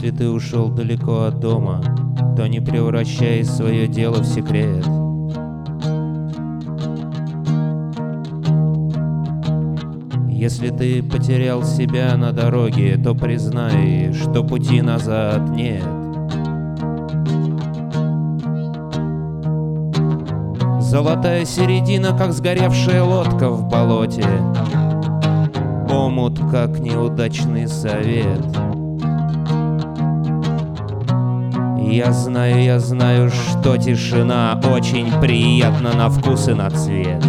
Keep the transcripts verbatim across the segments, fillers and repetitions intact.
Если ты ушел далеко от дома, то не превращай свое дело в секрет. Если ты потерял себя на дороге, то признай, что пути назад нет. Золотая середина, как сгоревшая лодка в болоте, омут, как неудачный совет. Я знаю, я знаю, что тишина очень приятна на вкус и на цвет.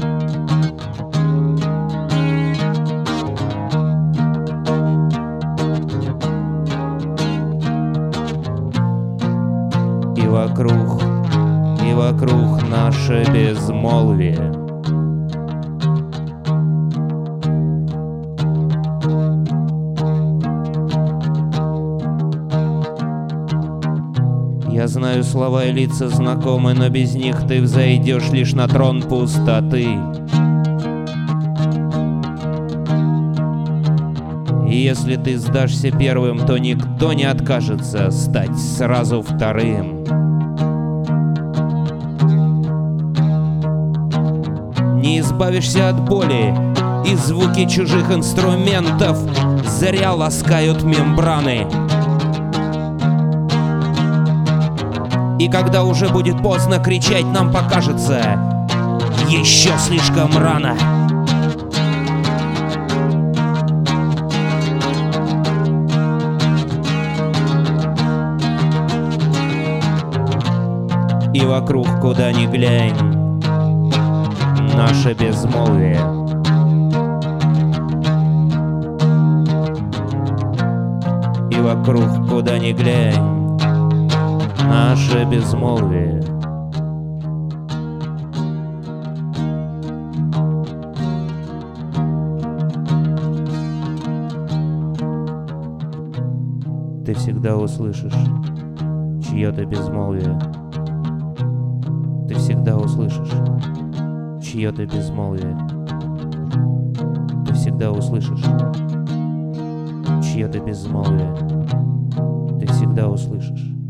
И вокруг, и вокруг наше безмолвие. Я знаю, слова и лица знакомы, но без них ты взойдешь лишь на трон пустоты. И если ты сдашься первым, то никто не откажется стать сразу вторым. Не избавишься от боли, и звуки чужих инструментов зря ласкают мембраны. И когда уже будет поздно кричать, нам покажется еще слишком рано. И вокруг, куда ни глянь, наше безмолвие. И вокруг, куда ни глянь, наше безмолвие. Ты всегда услышишь чье-то безмолвие. Ты всегда услышишь чье-то безмолвие. Ты всегда услышишь чье-то безмолвие. Ты всегда услышишь